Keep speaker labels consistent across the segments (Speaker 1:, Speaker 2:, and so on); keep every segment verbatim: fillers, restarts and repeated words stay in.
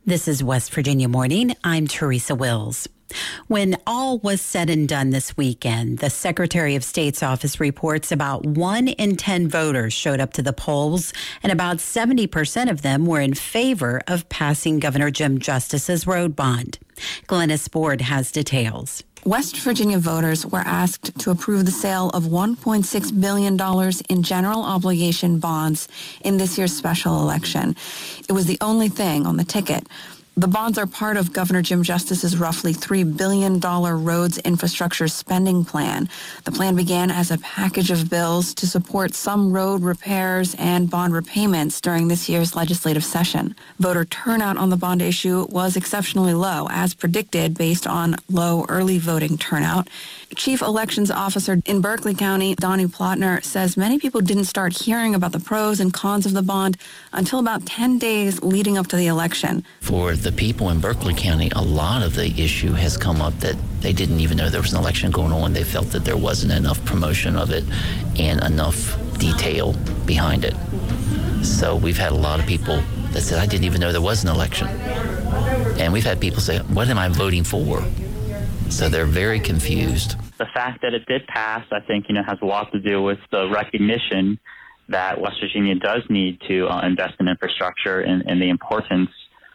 Speaker 1: This is West Virginia Morning. I'm Teresa Wills. When all was said and done this weekend, the Secretary of State's office reports about one in ten voters showed up to the polls, and about seventy percent of them were in favor of passing Governor Jim Justice's road bond. Glennis Board has details.
Speaker 2: West Virginia voters were asked to approve the sale of one point six billion dollars in general obligation bonds in this year's special election. It was the only thing on the ticket. The bonds are part of Governor Jim Justice's roughly three billion dollars roads infrastructure spending plan. The plan began as a package of bills to support some road repairs and bond repayments during this year's legislative session. Voter turnout on the bond issue was exceptionally low, as predicted based on low early voting turnout. Chief Elections Officer in Berkeley County, Donnie Plotner, says many people didn't start hearing about the pros and cons of the bond until about ten days leading up to the election.
Speaker 3: For the people in Berkeley County, a lot of the issue has come up that they didn't even know there was an election going on. They felt that there wasn't enough promotion of it and enough detail behind it. So we've had a lot of people that said, I didn't even know there was an election. And we've had people say, what am I voting for? So they're very confused.
Speaker 4: The fact that it did pass, I think, you know, has a lot to do with the recognition that West Virginia does need to uh, invest in infrastructure and, and the importance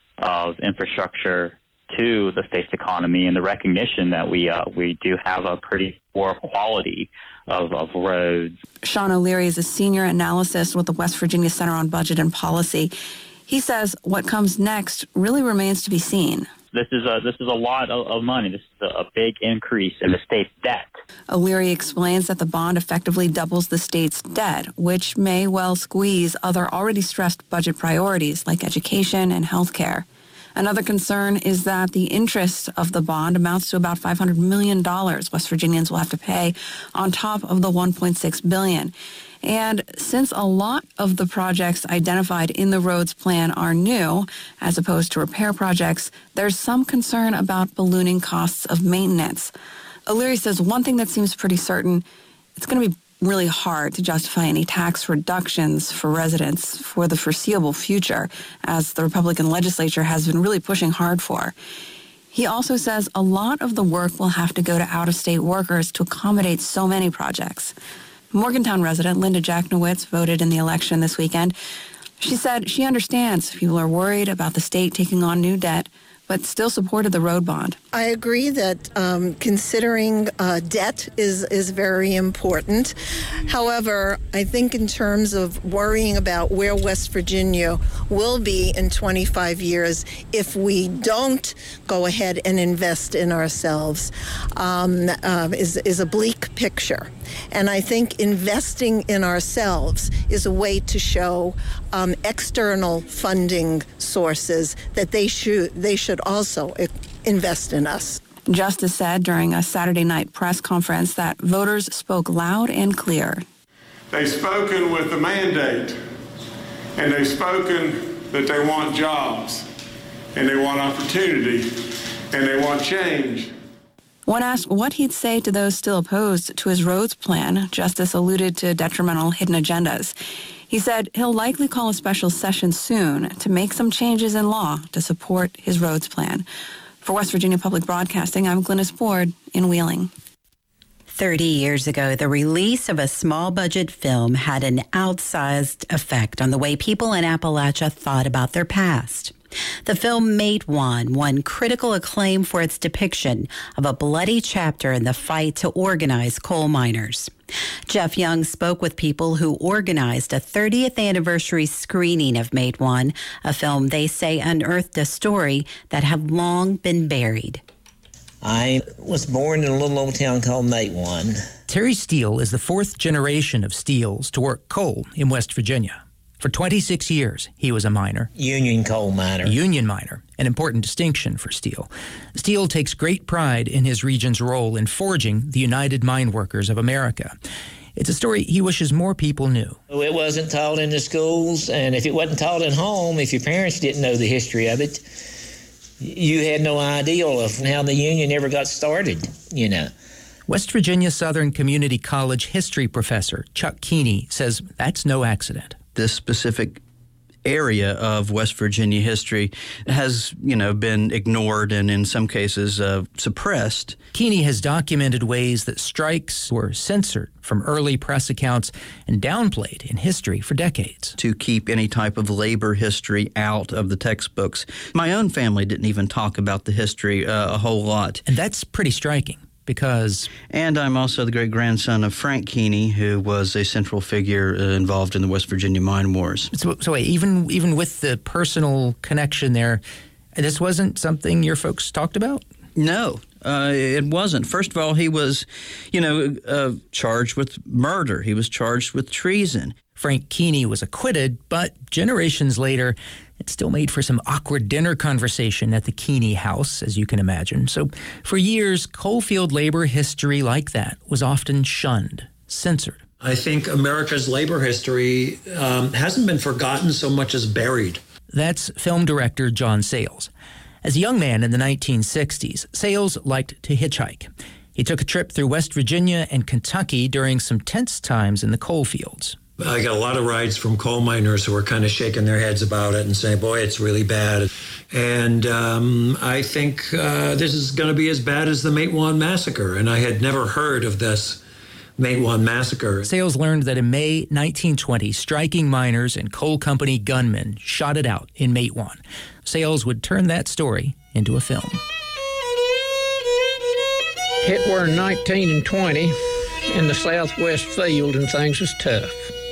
Speaker 4: of infrastructure to the state's economy, and the recognition that we uh, we do have a pretty poor quality of, of roads.
Speaker 2: Sean O'Leary is a senior analyst with the West Virginia Center on Budget and Policy. He says what comes next really remains to be seen.
Speaker 4: This is a this is a lot of, of money. This is a, a big increase in the state's debt.
Speaker 2: O'Leary explains that the bond effectively doubles the state's debt, which may well squeeze other already stressed budget priorities like education and health care. Another concern is that the interest of the bond amounts to about five hundred million dollars West Virginians will have to pay on top of the one point six billion dollars. And since a lot of the projects identified in the roads plan are new, as opposed to repair projects, there's some concern about ballooning costs of maintenance. O'Leary says one thing that seems pretty certain, it's going to be really hard to justify any tax reductions for residents for the foreseeable future, as the Republican legislature has been really pushing hard for. He also says a lot of the work will have to go to out-of-state workers to accommodate so many projects. Morgantown resident Linda Jacknowitz voted in the election this weekend. She said she understands people are worried about the state taking on new debt, but still supported the road bond.
Speaker 5: I agree that um, considering uh, debt is, is very important. However, I think in terms of worrying about where West Virginia will be in twenty-five years if we don't go ahead and invest in ourselves um, uh, is, is a bleak picture. And I think investing in ourselves is a way to show um, external funding sources that they should they should also invest in us.
Speaker 2: Justice said during a Saturday night press conference that voters spoke loud and clear.
Speaker 6: They've spoken with a mandate, and they've spoken that they want jobs, and they want opportunity, and they want change.
Speaker 2: When asked what he'd say to those still opposed to his roads plan, Justice alluded to detrimental hidden agendas. He said he'll likely call a special session soon to make some changes in law to support his roads plan. For West Virginia Public Broadcasting, I'm Glennis Board in Wheeling.
Speaker 1: Thirty years ago, the release of a small-budget film had an outsized effect on the way people in Appalachia thought about their past. The film Matewan won critical acclaim for its depiction of a bloody chapter in the fight to organize coal miners. Jeff Young spoke with people who organized a thirtieth anniversary screening of Matewan, a film they say unearthed a story that had long been buried.
Speaker 7: I was born in a little old town called Matewan.
Speaker 8: Terry Steele is the fourth generation of Steeles to work coal in West Virginia. For twenty-six years, he was a miner.
Speaker 7: Union coal miner.
Speaker 8: Union miner, an important distinction for Steele. Steele takes great pride in his region's role in forging the United Mine Workers of America. It's a story he wishes more people knew.
Speaker 7: It wasn't taught in the schools, and if it wasn't taught at home, if your parents didn't know the history of it, you had no idea of how the Union ever got started, you know.
Speaker 8: West Virginia Southern Community College history professor Chuck Keeney says that's no accident.
Speaker 9: This specific area of West Virginia history has, you know, been ignored and in some cases uh, suppressed.
Speaker 8: Keeney has documented ways that strikes were censored from early press accounts and downplayed in history for decades.
Speaker 9: To keep any type of labor history out of the textbooks. My own family didn't even talk about the history uh, a whole lot.
Speaker 8: And that's pretty striking. Because...
Speaker 9: And I'm also the great-grandson of Frank Keeney, who was a central figure uh, involved in the West Virginia mine wars.
Speaker 8: So, so wait, even, even with the personal connection there, this wasn't something your folks talked about?
Speaker 9: No, uh, it wasn't. First of all, he was, you know, uh, charged with murder. He was charged with treason.
Speaker 8: Frank Keeney was acquitted, but generations later, it still made for some awkward dinner conversation at the Keeney house, as you can imagine. So for years, coalfield labor history like that was often shunned, censored.
Speaker 10: I think America's labor history um, hasn't been forgotten so much as buried.
Speaker 8: That's film director John Sayles. As a young man in the nineteen sixties, Sayles liked to hitchhike. He took a trip through West Virginia and Kentucky during some tense times in the coal fields.
Speaker 10: I got a lot of rides from coal miners who were kind of shaking their heads about it and saying, boy, it's really bad. And um, I think uh, this is going to be as bad as the Matewan Massacre. And I had never heard of this Matewan Massacre.
Speaker 8: Sayles learned that in May nineteen twenty, striking miners and coal company gunmen shot it out in Matewan. Sayles would turn that story into a film.
Speaker 11: It were nineteen and twenty in the southwest field, and things was tough.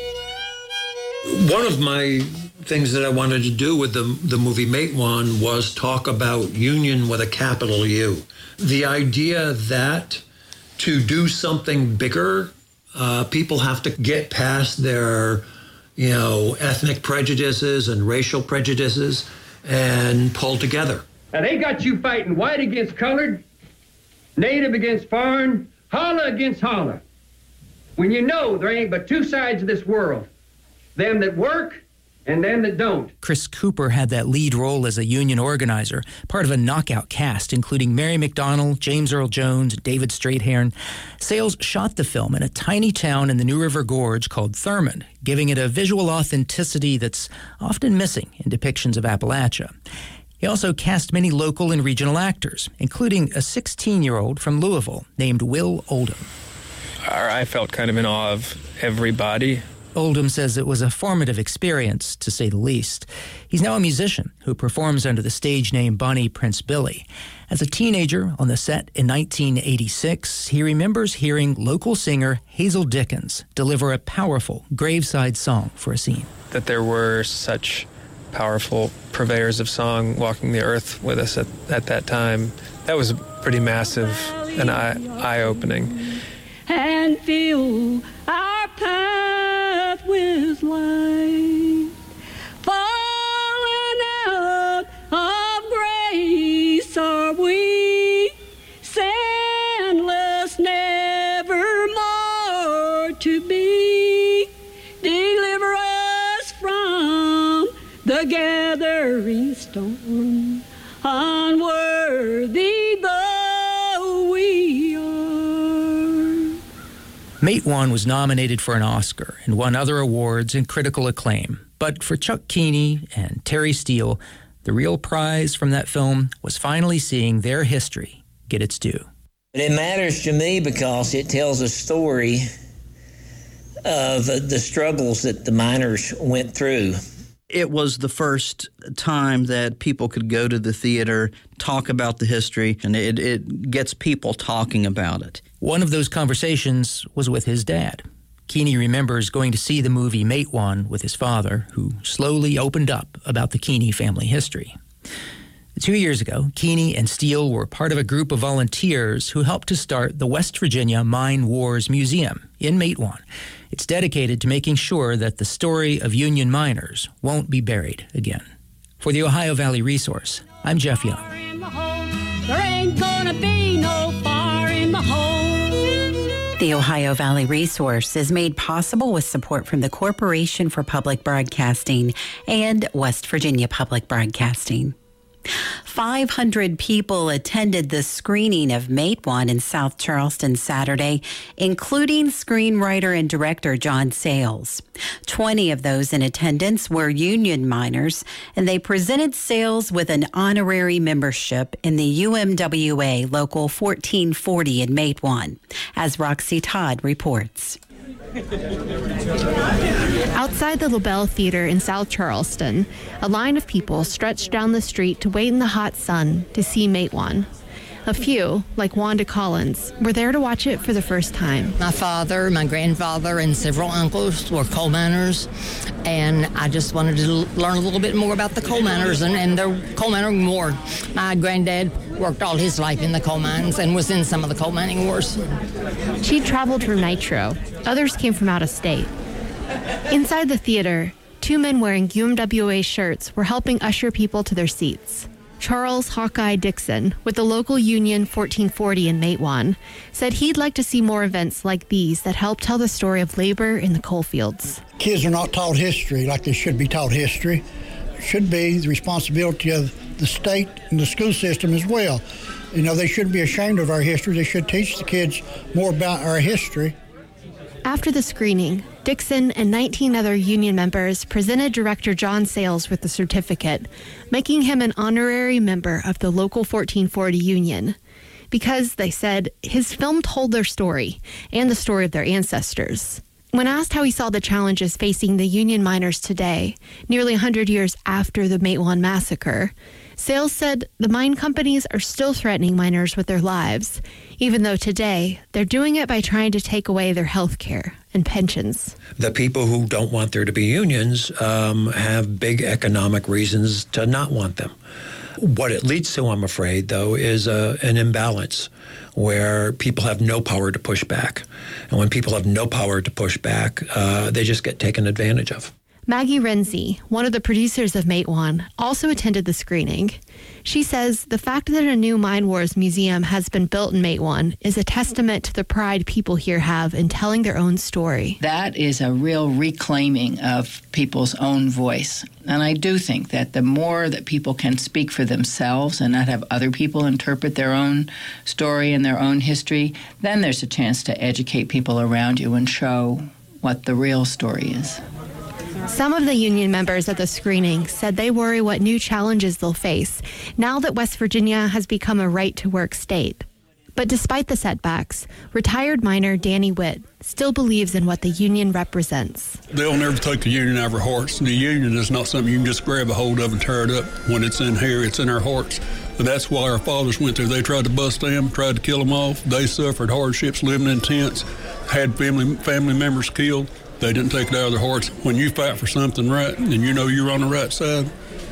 Speaker 10: One of my things that I wanted to do with the, the movie Matewan was talk about union with a capital U. The idea that to do something bigger, uh, people have to get past their, you know, ethnic prejudices and racial prejudices and pull together.
Speaker 12: Now, they got you fighting white against colored, native against foreign, holler against holler. When you know there ain't but two sides of this world, them that work and them that don't.
Speaker 8: Chris Cooper had that lead role as a union organizer, part of a knockout cast, including Mary McDonnell, James Earl Jones, David Strathairn. Sayles shot the film in a tiny town in the New River Gorge called Thurmond, giving it a visual authenticity that's often missing in depictions of Appalachia. He also cast many local and regional actors, including a sixteen-year-old from Louisville named Will Oldham.
Speaker 13: I felt kind of in awe of everybody.
Speaker 8: Oldham says it was a formative experience, to say the least. He's now a musician who performs under the stage name Bonnie Prince Billy. As a teenager on the set in nineteen eighty-six, he remembers hearing local singer Hazel Dickens deliver a powerful graveside song for a scene.
Speaker 13: That there were such powerful purveyors of song walking the earth with us at, at that time, that was pretty massive and eye, eye-opening.
Speaker 14: And fill our path with light, falling out of grace are we, sandless never more to be. Deliver us from the gathering storm, unworthy though we are.
Speaker 8: Matewan was nominated for an Oscar and won other awards and critical acclaim. But for Chuck Keeney and Terry Steele, the real prize from that film was finally seeing their history get its due.
Speaker 7: It matters to me because it tells a story of the struggles that the miners went through.
Speaker 9: It was the first time that people could go to the theater, talk about the history, and it, it gets people talking about it.
Speaker 8: One of those conversations was with his dad. Keeney remembers going to see the movie Matewan with his father, who slowly opened up about the Keeney family history. Two years ago, Keeney and Steele were part of a group of volunteers who helped to start the West Virginia Mine Wars Museum in Matewan. It's dedicated to making sure that the story of Union miners won't be buried again. For the Ohio Valley Resource, I'm Jeff Young.
Speaker 14: There ain't gonna be no fire in the hole.
Speaker 1: The Ohio Valley Resource is made possible with support from the Corporation for Public Broadcasting and West Virginia Public Broadcasting. five hundred people attended the screening of Mate One in South Charleston Saturday, including screenwriter and director John Sayles. twenty of those in attendance were union miners, and they presented Sayles with an honorary membership in the U M W A Local fourteen forty in Mate One, as Roxy Todd reports.
Speaker 15: Outside the LaBelle Theater in South Charleston, a line of people stretched down the street to wait in the hot sun to see Mate One. A few, like Wanda Collins, were there to watch it for the first time.
Speaker 16: My father, my grandfather, and several uncles were coal miners, and I just wanted to learn a little bit more about the coal miners and, and the coal mining war. My granddad worked all his life in the coal mines and was in some of the coal mining wars.
Speaker 15: She traveled from Nitro. Others came from out of state. Inside the theater, two men wearing U M W A shirts were helping usher people to their seats. Charles Hawkeye Dixon, with the local union fourteen forty in Mate One, said he'd like to see more events like these that help tell the story of labor in the coal fields.
Speaker 17: Kids are not taught history like they should be taught history. It should be the responsibility of the state and the school system as well. You know, they shouldn't be ashamed of our history. They should teach the kids more about our history.
Speaker 15: After the screening, Dixon and nineteen other union members presented director John Sayles with the certificate, making him an honorary member of the Local fourteen forty union. Because, they said, his film told their story and the story of their ancestors. When asked how he saw the challenges facing the union miners today, nearly one hundred years after the Mate One massacre, Sayles said the mine companies are still threatening miners with their lives, even though today they're doing it by trying to take away their health care and pensions.
Speaker 10: The people who don't want there to be unions um, have big economic reasons to not want them. What it leads to, I'm afraid, though, is a, an imbalance where people have no power to push back. And when people have no power to push back, uh, they just get taken advantage of.
Speaker 15: Maggie Renzi, one of the producers of Mate One, also attended the screening. She says the fact that a new Mine Wars museum has been built in Mate One is a testament to the pride people here have in telling their own story.
Speaker 18: That is a real reclaiming of people's own voice. And I do think that the more that people can speak for themselves and not have other people interpret their own story and their own history, then there's a chance to educate people around you and show what the real story is.
Speaker 15: Some of the union members at the screening said they worry what new challenges they'll face now that West Virginia has become a right-to-work state. But despite the setbacks, retired miner Danny Witt still believes in what the union represents.
Speaker 19: They'll never take the union out of our hearts. The union is not something you can just grab a hold of and tear it up. When it's in here, it's in our hearts. And that's why our fathers went through. They tried to bust them, tried to kill them off. They suffered hardships, living in tents, had family family members killed. They didn't take it out of their hearts. When you fight for something right and you know you're on the right side,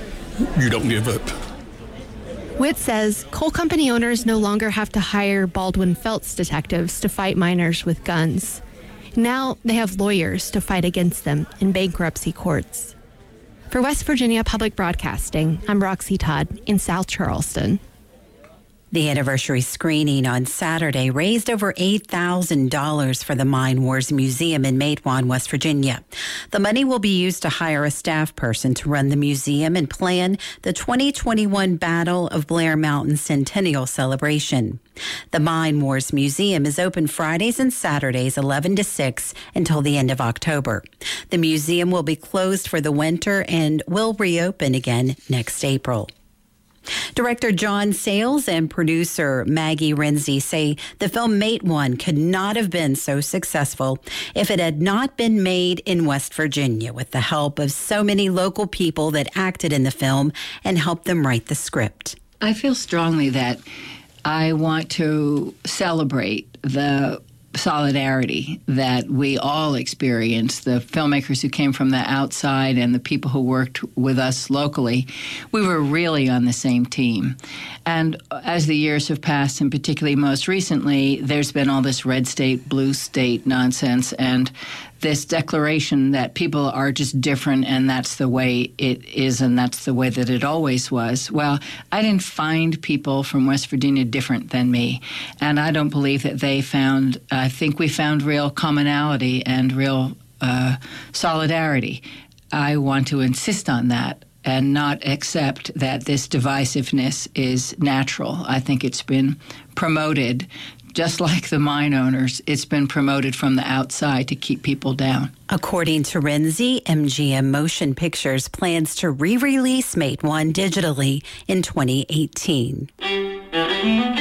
Speaker 19: you don't give up.
Speaker 15: Witt says coal company owners no longer have to hire Baldwin Felts detectives to fight miners with guns. Now they have lawyers to fight against them in bankruptcy courts. For West Virginia Public Broadcasting, I'm Roxy Todd in South Charleston.
Speaker 1: The anniversary screening on Saturday raised over eight thousand dollars for the Mine Wars Museum in Mate One, West Virginia. The money will be used to hire a staff person to run the museum and plan the twenty twenty-one Battle of Blair Mountain Centennial Celebration. The Mine Wars Museum is open Fridays and Saturdays eleven to six until the end of October. The museum will be closed for the winter and will reopen again next April. Director John Sayles and producer Maggie Renzi say the film Mate One could not have been so successful if it had not been made in West Virginia with the help of so many local people that acted in the film and helped them write the script.
Speaker 18: I feel strongly that I want to celebrate the solidarity that we all experienced, the filmmakers who came from the outside and the people who worked with us locally. We were really on the same team. And as the years have passed, and particularly most recently, there's been all this red state, blue state nonsense, and this declaration that people are just different and that's the way it is and that's the way that it always was. Well, I didn't find people from West Virginia different than me, and I don't believe that they found, I think we found real commonality and real uh, solidarity. I want to insist on that and not accept that this divisiveness is natural. I think it's been promoted, just like the mine owners, it's been promoted from the outside to keep people down.
Speaker 1: According to Renzi, M G M Motion Pictures plans to re-release Mate one digitally in twenty eighteen.